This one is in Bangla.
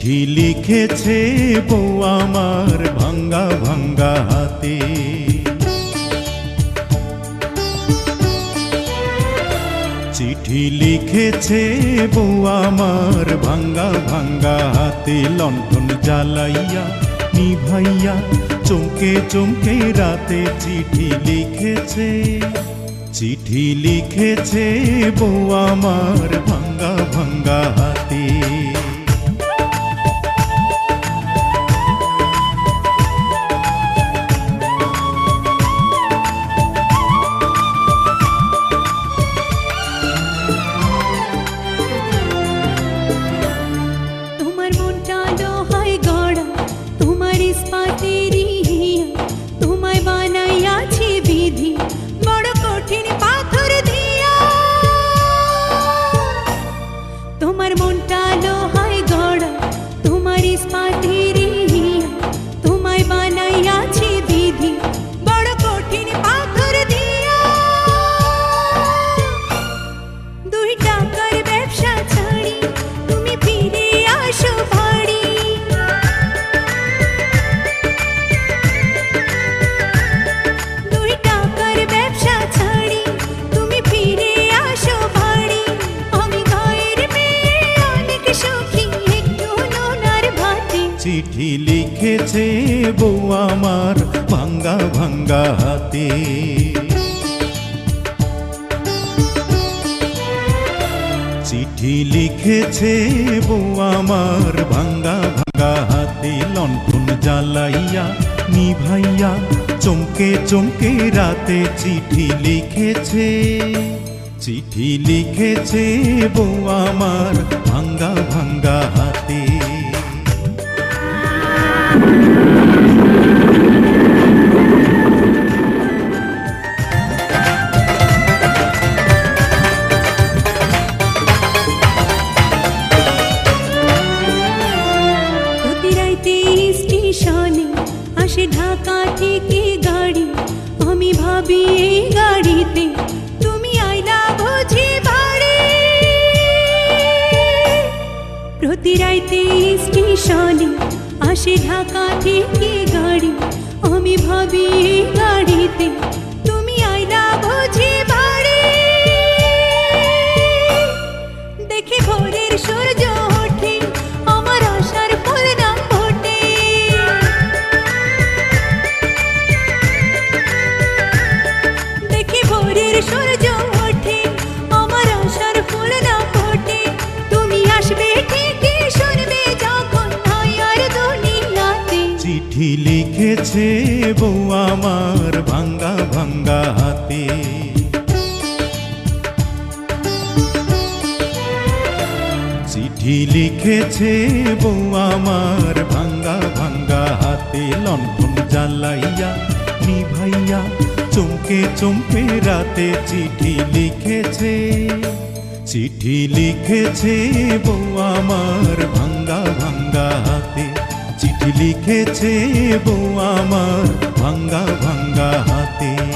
চিঠি লিখেছে বউ আমার ভাঙ্গা ভাঙ্গা হাতে। চিঠি লিখেছে বউ আমার ভাঙ্গা ভাঙ্গা হাতে। লণ্ঠন জ্বালাইয়া নিভাইয়া চমকে চমকে রাতে চিঠি লিখেছে। চিঠি লিখেছে বউ আমার ভাঙ্গা ভাঙ্গা হাতে। চিঠি লিখেছে বউ আমার ভাঙ্গা ভাঙ্গা হাতে। চিঠি লিখেছে বউ আমার ভাঙ্গা ভাঙ্গা হাতে। লণ্ঠন জ্বালাইয়া নিভাইয়া চমকে চমকে রাতে চিঠি লিখেছে। চিঠি লিখেছে বউ আমার ভাঙ্গা ভাঙ্গা হাতে। স্টেশনে আসে ঢাকা থেকে গাড়ি, আমি ভাবি এই গাড়িতে তুমি আইলা বুঝি বাড়ি। প্রতি রাইতে স্টেশনে আসে ঢাকা থেকে গাড়ি, আমি ভাবি এই গাড়িতে তুমি আইলা বুঝি বাড়ি। দেখি ভোরের সূর্য ওঠে আমার আশার ফুল না ফোটে। দেখি ভোরের সূর্য ওঠে আমার আশার ফুল না ফোটে। তুমি আসবে ঠিকই শুনবে যখন হয় আর দুনিয়াতে। চিঠি লিখেছে বউ আমার ভাঙ্গা ভাঙ্গা হাতে। চিঠি লিখেছে বউ আমার ভাঙ্গা ভাঙ্গা হাতে। লণ্ঠন জ্বালাইয়া নিভাইয়া চমকে চমকে রাতে চিঠি লিখেছে। চিঠি লিখেছে বউ আমার ভাঙ্গা ভাঙ্গা হাতে। চিঠি লিখেছে বউ আমার ভাঙ্গা ভাঙ্গা হাতে।